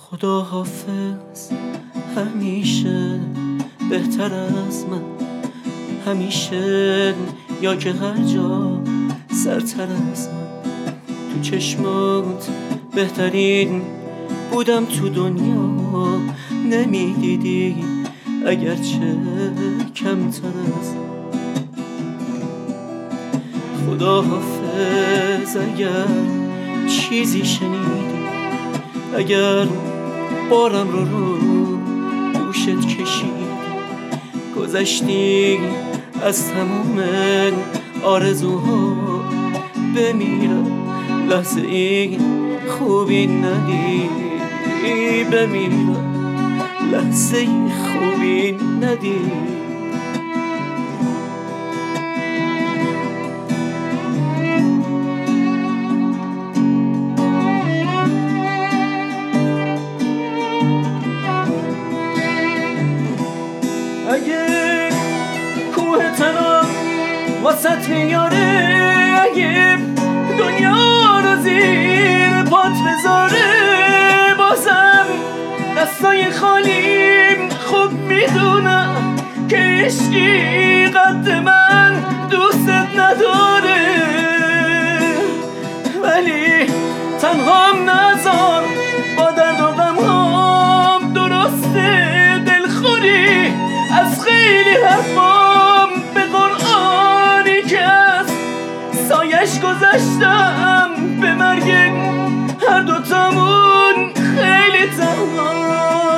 خدا حافظ همیشه بهتر از من، همیشه یا که هر جا سرتر از من. تو چشمات بهترین بودم تو دنیا، نمیدیدی اگرچه کمتر از من. خدا حافظ اگر چیزی شنیدی، اگر بارم رو دوشت کشیدی، گذشتی از تموم آرزوها بمیرم، لحظه ای خوبی ندیدی، بمیرم لحظه ای خوبی ندیدی. اگه کوه تنها واسط میاره، اگه دنیا رو زیر پات بذاره، بازم دستای خالیم خوب میدونم که عشقی قد من دوست نداره، ولی تنهام نذار با درد و غمهام، درسته دلخوری از خیلی حرفام، به قرآنی که از سایش گذشتم، به مرگ هر دوتامون خیلی تنها.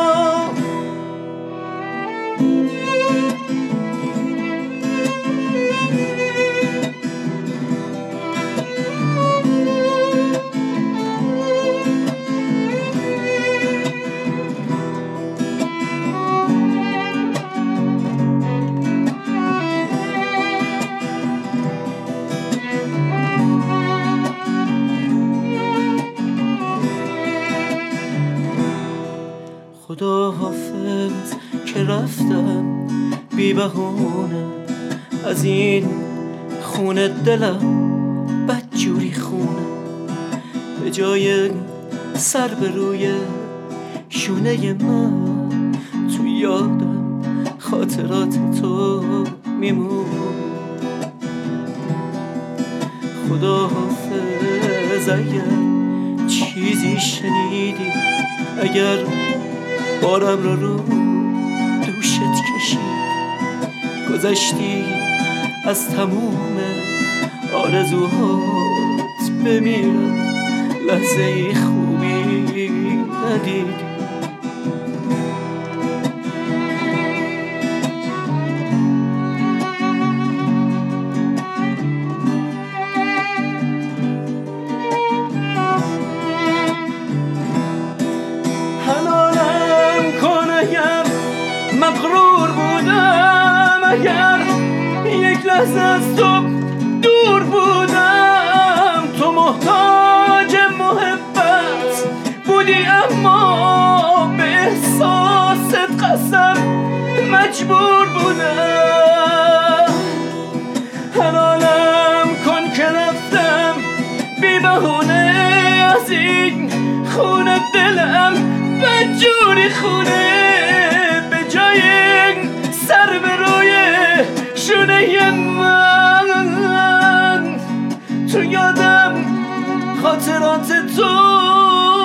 خدا حافظ که رفتم بی بهونه، از این خونه دلم بدجوری خونه، به جای سر به روی شونه من، تو یادم خاطرات تو میمون. خدا حافظ اگر چیزی شنیدی، اگر بارم رو دوشت کشید، گذشتی از تموم آرزوهات بمیرم، لحظه ای خوبی ندیدی. مغرور بودم اگر یک لحظه از تو دور بودم، تو محتاج محبت بودی اما به احساست قسم مجبور بودم. حلالم کن که رفتم بی بهونه از این خونه، دلم بدجوری خونه، سر به روی شونه من، تو یادم خاطرات تو